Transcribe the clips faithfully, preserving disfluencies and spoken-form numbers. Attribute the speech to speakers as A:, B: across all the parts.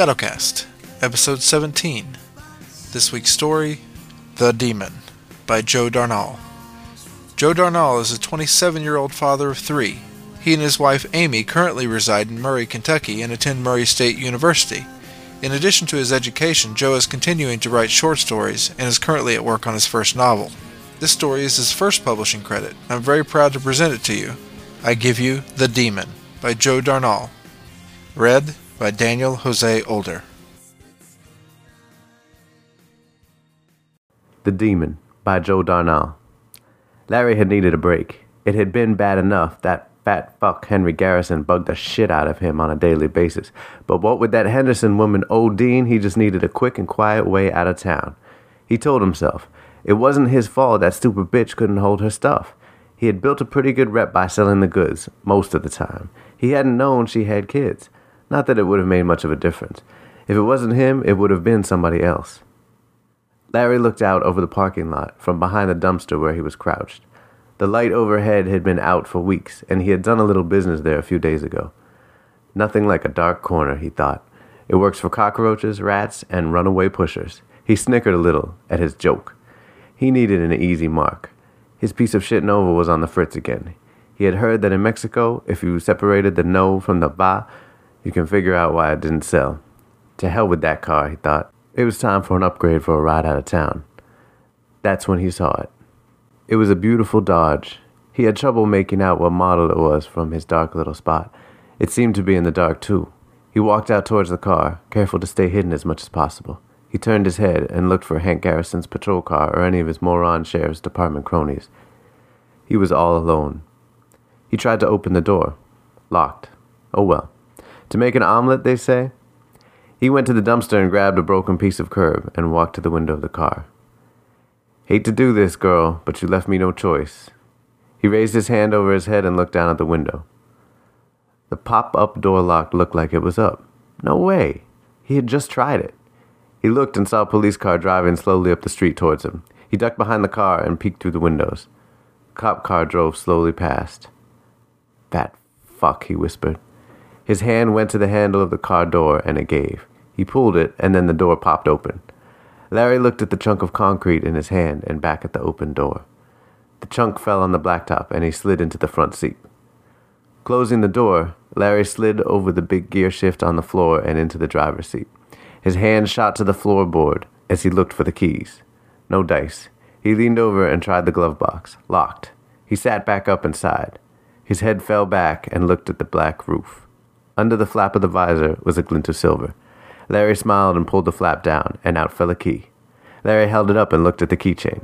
A: Shadowcast, Episode seventeen. This week's story, The Demon, by Joe Darnall. Joe Darnall is a twenty-seven-year-old father of three. He and his wife Amy currently reside in Murray, Kentucky and attend Murray State University. In addition to his education, Joe is continuing to write short stories and is currently at work on his first novel. This story is his first publishing credit. I'm very proud to present it to you. I give you The Demon, by Joe Darnall. Read by Daniel Jose Older.
B: The Demon, by Joe Darnall. Larry had needed a break. It had been bad enough that fat fuck Henry Garrison bugged the shit out of him on a daily basis. But what with that Henderson woman Odine, he just needed a quick and quiet way out of town. He told himself it wasn't his fault that stupid bitch couldn't hold her stuff. He had built a pretty good rep by selling the goods, most of the time. He hadn't known she had kids. Not that it would have made much of a difference. If it wasn't him, it would have been somebody else. Larry looked out over the parking lot from behind the dumpster where he was crouched. The light overhead had been out for weeks, and he had done a little business there a few days ago. Nothing like a dark corner, he thought. It works for cockroaches, rats, and runaway pushers. He snickered a little at his joke. He needed an easy mark. His piece of shit Nova was on the fritz again. He had heard that in Mexico, if you separated the no from the va, you can figure out why it didn't sell. To hell with that car, he thought. It was time for an upgrade for a ride out of town. That's when he saw it. It was a beautiful Dodge. He had trouble making out what model it was from his dark little spot. It seemed to be in the dark, too. He walked out towards the car, careful to stay hidden as much as possible. He turned his head and looked for Hank Garrison's patrol car or any of his moron sheriff's department cronies. He was all alone. He tried to open the door. Locked. Oh well. To make an omelet, they say? He went to the dumpster and grabbed a broken piece of curb and walked to the window of the car. Hate to do this, girl, but you left me no choice. He raised his hand over his head and looked down at the window. The pop-up door lock looked like it was up. No way. He had just tried it. He looked and saw a police car driving slowly up the street towards him. He ducked behind the car and peeked through the windows. The cop car drove slowly past. That fuck, he whispered. His hand went to the handle of the car door, and it gave. He pulled it, and then the door popped open. Larry looked at the chunk of concrete in his hand and back at the open door. The chunk fell on the blacktop, and he slid into the front seat. Closing the door, Larry slid over the big gear shift on the floor and into the driver's seat. His hand shot to the floorboard as he looked for the keys. No dice. He leaned over and tried the glove box. Locked. He sat back up and sighed. His head fell back and looked at the black roof. Under the flap of the visor was a glint of silver. Larry smiled and pulled the flap down, and out fell a key. Larry held it up and looked at the keychain.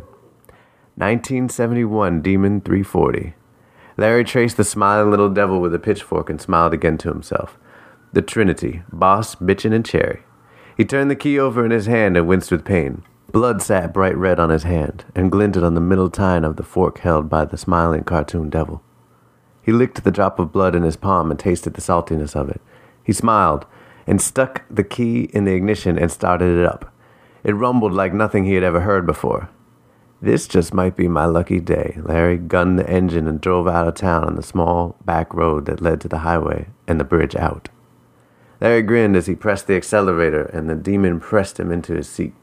B: nineteen seventy-one Demon three forty. Larry traced the smiling little devil with a pitchfork and smiled again to himself. The Trinity, Boss, Bitchin', and Cherry. He turned the key over in his hand and winced with pain. Blood sat bright red on his hand and glinted on the middle tine of the fork held by the smiling cartoon devil. He licked the drop of blood in his palm and tasted the saltiness of it. He smiled and stuck the key in the ignition and started it up. It rumbled like nothing he had ever heard before. This just might be my lucky day. Larry gunned the engine and drove out of town on the small back road that led to the highway and the bridge out. Larry grinned as he pressed the accelerator, and the demon pressed him into his seat.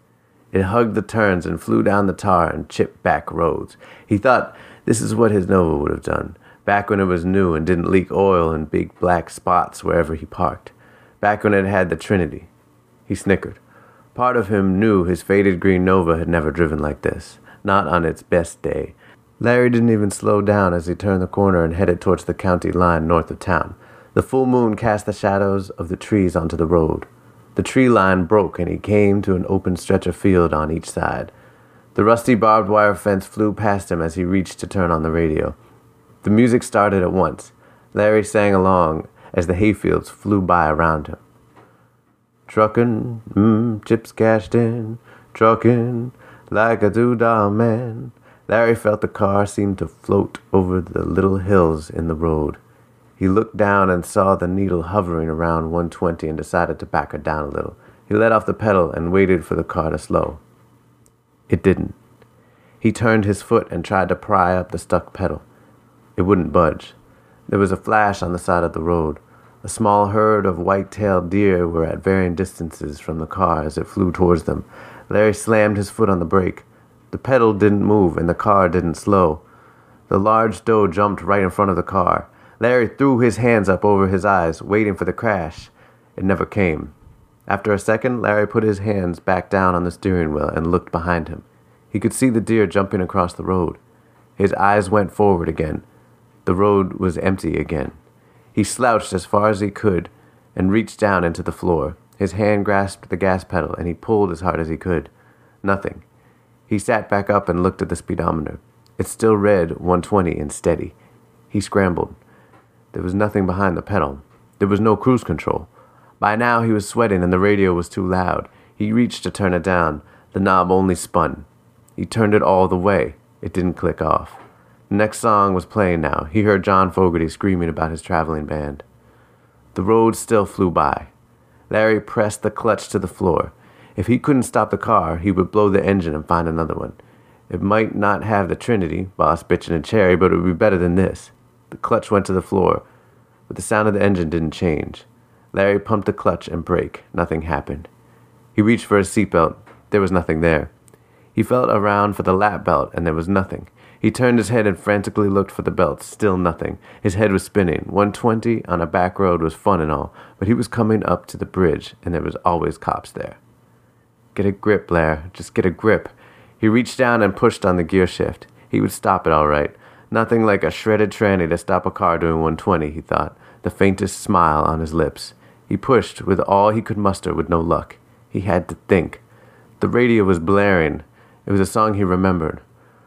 B: It hugged the turns and flew down the tar and chipped back roads. He thought this is what his Nova would have done, back when it was new and didn't leak oil in big black spots wherever he parked. Back when it had the Trinity. He snickered. Part of him knew his faded green Nova had never driven like this, not on its best day. Larry didn't even slow down as he turned the corner and headed towards the county line north of town. The full moon cast the shadows of the trees onto the road. The tree line broke, and he came to an open stretch of field on each side. The rusty barbed wire fence flew past him as he reached to turn on the radio. The music started at once. Larry sang along as the hayfields flew by around him. Truckin', mmm, chips cashed in, truckin', like a doodah man. Larry felt the car seem to float over the little hills in the road. He looked down and saw the needle hovering around one twenty and decided to back her down a little. He let off the pedal and waited for the car to slow. It didn't. He turned his foot and tried to pry up the stuck pedal. It wouldn't budge. There was a flash on the side of the road. A small herd of white-tailed deer were at varying distances from the car as it flew towards them. Larry slammed his foot on the brake. The pedal didn't move, and the car didn't slow. The large doe jumped right in front of the car. Larry threw his hands up over his eyes, waiting for the crash. It never came. After a second, Larry put his hands back down on the steering wheel and looked behind him. He could see the deer jumping across the road. His eyes went forward again. The road was empty again. He slouched as far as he could and reached down into the floor. His hand grasped the gas pedal, and he pulled as hard as he could. Nothing. He sat back up and looked at the speedometer. It still read one twenty and steady. He scrambled. There was nothing behind the pedal. There was no cruise control. By now he was sweating and the radio was too loud. He reached to turn it down. The knob only spun. He turned it all the way. It didn't click off. The next song was playing now. He heard John Fogerty screaming about his traveling band. The road still flew by. Larry pressed the clutch to the floor. If he couldn't stop the car, he would blow the engine and find another one. It might not have the Trinity, Boss Bitch and a Cherry, but it would be better than this. The clutch went to the floor, but the sound of the engine didn't change. Larry pumped the clutch and brake. Nothing happened. He reached for his seatbelt. There was nothing there. He felt around for the lap belt, and there was nothing. He turned his head and frantically looked for the belt. Still nothing. His head was spinning. one twenty on a back road was fun and all, but he was coming up to the bridge, and there was always cops there. Get a grip, Blair. Just get a grip. He reached down and pushed on the gear shift. He would stop it all right. Nothing like a shredded tranny to stop a car doing one twenty, he thought, the faintest smile on his lips. He pushed with all he could muster with no luck. He had to think. The radio was blaring. It was a song he remembered.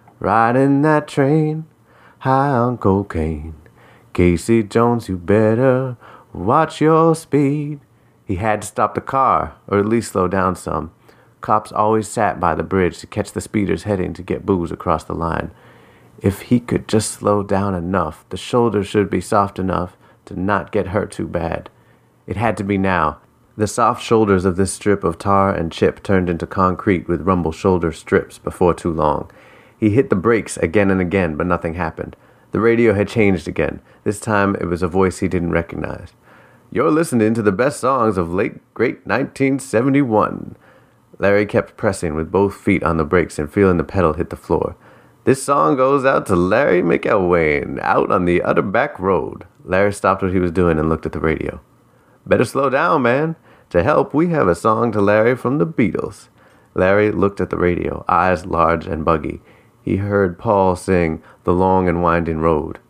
B: Riding that train, high on cocaine. Casey Jones, you better watch your speed. He had to stop the car, or at least slow down some. Cops always sat by the bridge to catch the speeders heading to get booze across the line. If he could just slow down enough, the shoulders should be soft enough to not get hurt too bad. It had to be now. The soft shoulders of this strip of tar and chip turned into concrete with rumble shoulder strips before too long. He hit the brakes again and again, but nothing happened. The radio had changed again. This time it was a voice he didn't recognize. You're listening to the best songs of late, great nineteen seventy-one. Larry kept pressing with both feet on the brakes and feeling the pedal hit the floor. This song goes out to Larry McElwain, out on the other back road. Larry stopped what he was doing and looked at the radio. Better slow down, man. To help, we have a song to Larry from the Beatles. Larry looked at the radio, eyes large and buggy. He heard Paul sing The Long and Winding Road.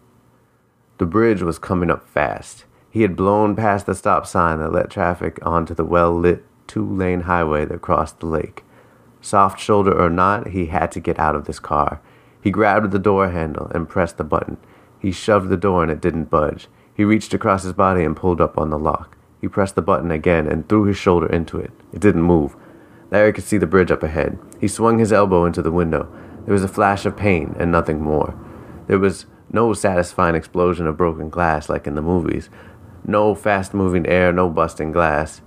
B: The bridge was coming up fast. He had blown past the stop sign that let traffic onto the well-lit two-lane highway that crossed the lake. Soft shoulder or not, he had to get out of this car. He grabbed the door handle and pressed the button. He shoved the door and it didn't budge. He reached across his body and pulled up on the lock. He pressed the button again and threw his shoulder into it. It didn't move. Larry could see the bridge up ahead. He swung his elbow into the window. There was a flash of pain and nothing more. There was no satisfying explosion of broken glass like in the movies. No fast-moving air, no busting glass.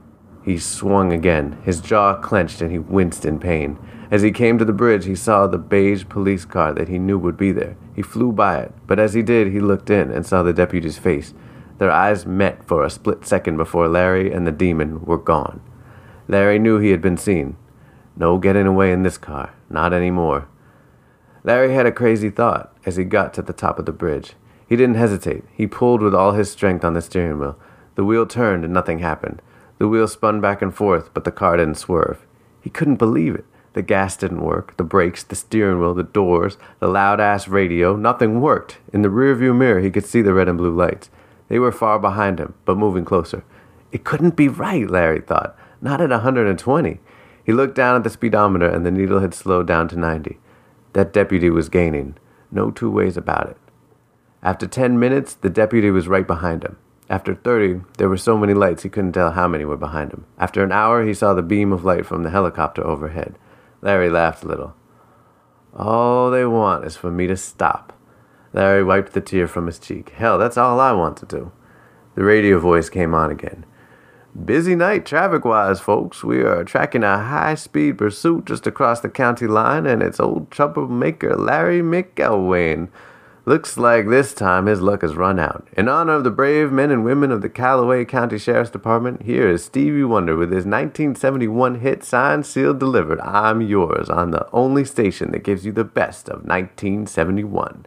B: He swung again. His jaw clenched and he winced in pain. As he came to the bridge, he saw the beige police car that he knew would be there. He flew by it, but as he did, he looked in and saw the deputy's face. Their eyes met for a split second before Larry and the demon were gone. Larry knew he had been seen. No getting away in this car. Not anymore. Larry had a crazy thought as he got to the top of the bridge. He didn't hesitate. He pulled with all his strength on the steering wheel. The wheel turned and nothing happened. The wheel spun back and forth, but the car didn't swerve. He couldn't believe it. The gas didn't work. The brakes, the steering wheel, the doors, the loud-ass radio, nothing worked. In the rearview mirror, he could see the red and blue lights. They were far behind him, but moving closer. It couldn't be right, Larry thought. Not at one hundred twenty. He looked down at the speedometer, and the needle had slowed down to ninety. That deputy was gaining. No two ways about it. After ten minutes, the deputy was right behind him. After thirty, there were so many lights he couldn't tell how many were behind him. After an hour, he saw the beam of light from the helicopter overhead. Larry laughed a little. All they want is for me to stop. Larry wiped the tear from his cheek. Hell, that's all I want to do. The radio voice came on again. Busy night traffic-wise, folks. We are tracking a high-speed pursuit just across the county line, and it's old troublemaker Larry McElwain. Looks like this time his luck has run out. In honor of the brave men and women of the Callaway County Sheriff's Department, here is Stevie Wonder with his nineteen seventy-one hit signed, sealed, delivered, I'm Yours, on the only station that gives you the best of nineteen seventy-one.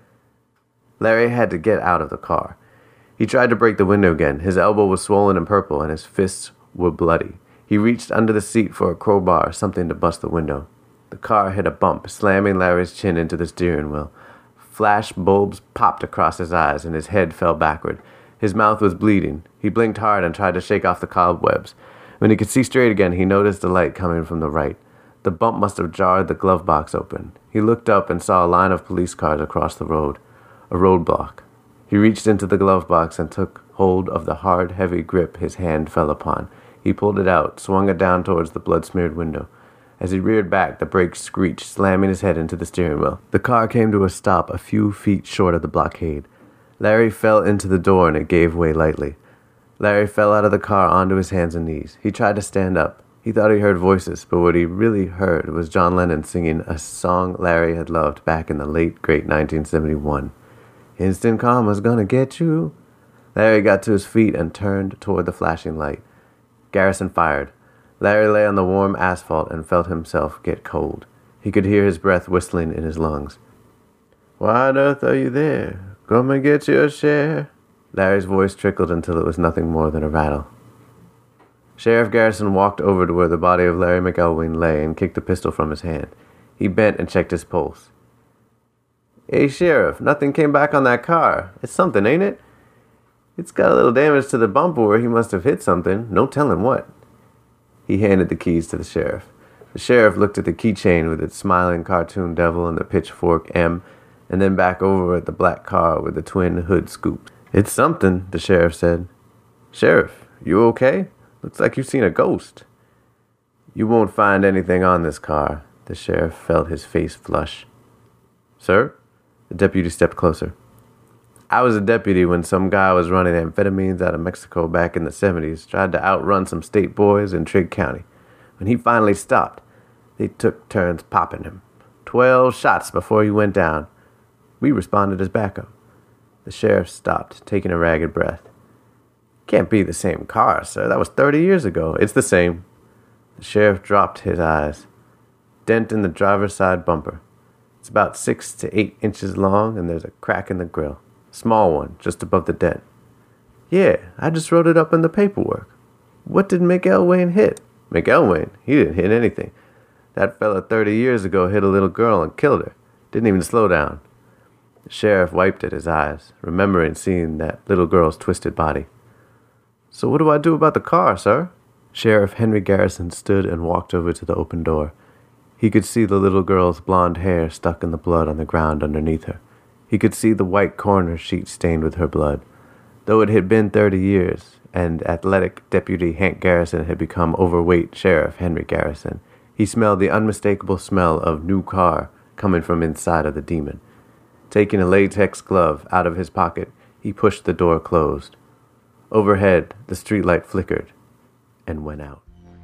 B: Larry had to get out of the car. He tried to break the window again. His elbow was swollen and purple, and his fists were bloody. He reached under the seat for a crowbar or something to bust the window. The car hit a bump, slamming Larry's chin into the steering wheel. Flash bulbs popped across his eyes, and his head fell backward. His mouth was bleeding. He blinked hard and tried to shake off the cobwebs. When he could see straight again, he noticed a light coming from the right. The bump must have jarred the glove box open. He looked up and saw a line of police cars across the road. A roadblock. He reached into the glove box and took hold of the hard, heavy grip his hand fell upon. He pulled it out, swung it down towards the blood-smeared window. As he reared back, the brakes screeched, slamming his head into the steering wheel. The car came to a stop a few feet short of the blockade. Larry fell into the door and it gave way lightly. Larry fell out of the car onto his hands and knees. He tried to stand up. He thought he heard voices, but what he really heard was John Lennon singing a song Larry had loved back in the late, great nineteen seventy-one. Instant karma's gonna get you. Larry got to his feet and turned toward the flashing light. Garrison fired. Larry lay on the warm asphalt and felt himself get cold. He could hear his breath whistling in his lungs. Why on earth are you there? Come and get your share. Larry's voice trickled until it was nothing more than a rattle. Sheriff Garrison walked over to where the body of Larry McElwain lay and kicked the pistol from his hand. He bent and checked his pulse. Hey, Sheriff, nothing came back on that car. It's something, ain't it? It's got a little damage to the bumper where he must have hit something. No telling what. He handed the keys to the sheriff. The sheriff looked at the keychain with its smiling cartoon devil and the pitchfork M, and then back over at the black car with the twin hood scoops. It's something, the sheriff said. Sheriff, you okay? Looks like you've seen a ghost. You won't find anything on this car. The sheriff felt his face flush. Sir? The deputy stepped closer. I was a deputy when some guy was running amphetamines out of Mexico back in the seventies, tried to outrun some state boys in Trigg County. When he finally stopped, they took turns popping him. Twelve shots before he went down. We responded as backup. The sheriff stopped, taking a ragged breath. Can't be the same car, sir. That was thirty years ago. It's the same. The sheriff dropped his eyes. Dent in the driver's side bumper. It's about six to eight inches long, and there's a crack in the grill. Small one, just above the dent. Yeah, I just wrote it up in the paperwork. What did McElwain hit? McElwain? He didn't hit anything. That fella thirty years ago hit a little girl and killed her. Didn't even slow down. The sheriff wiped at his eyes, remembering seeing that little girl's twisted body. So what do I do about the car, sir? Sheriff Henry Garrison stood and walked over to the open door. He could see the little girl's blonde hair stuck in the blood on the ground underneath her. He could see the white coroner sheet stained with her blood. Though it had been thirty years, and athletic Deputy Hank Garrison had become overweight Sheriff Henry Garrison, he smelled the unmistakable smell of new car coming from inside of the Demon. Taking a latex glove out of his pocket, he pushed the door closed. Overhead, the streetlight flickered and went out.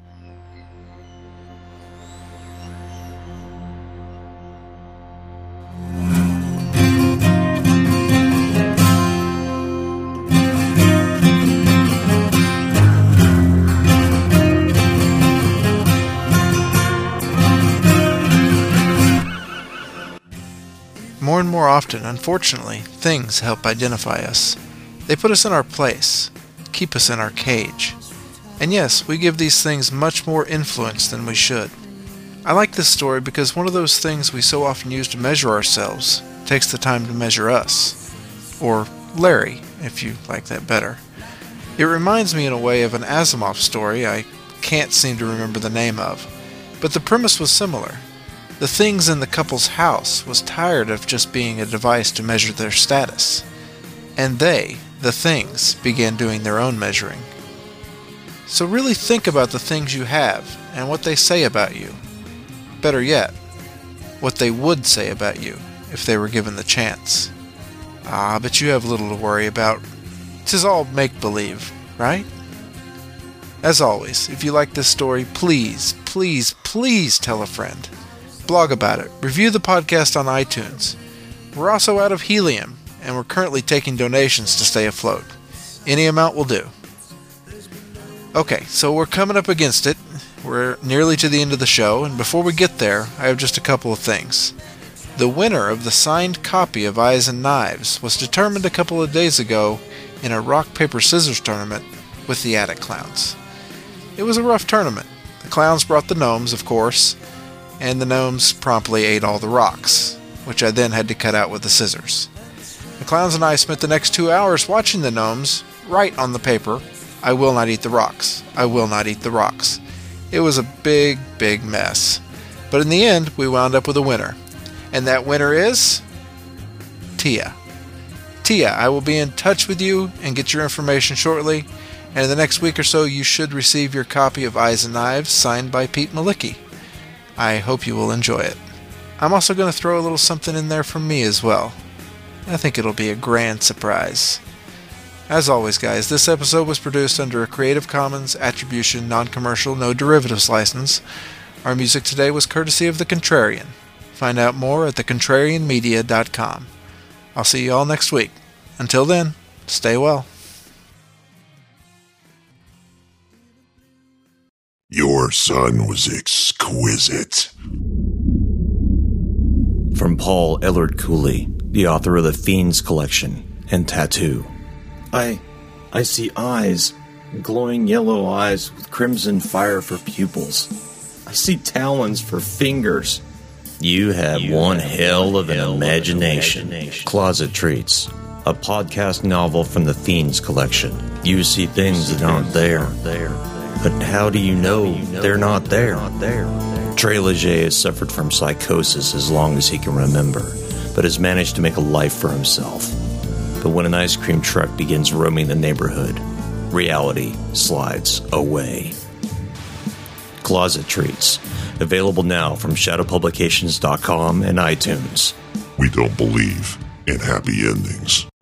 A: More and more often, unfortunately, things help identify us. They put us in our place, keep us in our cage. And yes, we give these things much more influence than we should. I like this story because one of those things we so often use to measure ourselves takes the time to measure us. Or Larry, if you like that better. It reminds me in a way of an Asimov story I can't seem to remember the name of, but the premise was similar. The things in the couple's house was tired of just being a device to measure their status, and they, the things, began doing their own measuring. So really think about the things you have and what they say about you. Better yet, what they would say about you if they were given the chance. Ah, but you have little to worry about. 'Tis all make-believe, right? As always, if you like this story, please, please, please tell a friend. Blog about it. Review the podcast on iTunes. We're also out of helium, and we're currently taking donations to stay afloat. Any amount will do. Okay, so we're coming up against it. We're nearly to the end of the show, and before we get there, I have just a couple of things. The winner of the signed copy of Eyes and Knives was determined a couple of days ago in a rock, paper, scissors tournament with the Attic Clowns. It was a rough tournament. The clowns brought the gnomes, of course, and the gnomes promptly ate all the rocks, which I then had to cut out with the scissors. The clowns and I spent the next two hours watching the gnomes write on the paper, "I will not eat the rocks. I will not eat the rocks." It was a big, big mess. But in the end, we wound up with a winner. And that winner is Tia. Tia, I will be in touch with you and get your information shortly. And in the next week or so, you should receive your copy of Eyes and Knives signed by Pete Malicki. I hope you will enjoy it. I'm also going to throw a little something in there from me as well. I think it'll be a grand surprise. As always, guys, this episode was produced under a Creative Commons Attribution Non-Commercial No Derivatives license. Our music today was courtesy of The Contrarian. Find out more at the contrarian media dot com. I'll see you all next week. Until then, stay well.
C: Your son was exquisite.
D: From Paul Ellard Cooley, the author of The Fiends Collection and Tattoo.
E: I... I see eyes. Glowing yellow eyes with crimson fire for pupils. I see talons for fingers.
D: You have
E: You
D: one
E: have
D: hell
E: one
D: of an
E: hell of an
D: imagination.
E: imagination.
D: Closet Treats, a podcast novel from the Fiends Collection. You see things that aren't there. But how do you know they're not there? Trey Leger has suffered from psychosis as long as he can remember, but has managed to make a life for himself. But when an ice cream truck begins roaming the neighborhood, reality slides away. Closet Treats, available now from shadow publications dot com and iTunes.
C: We don't believe in happy endings.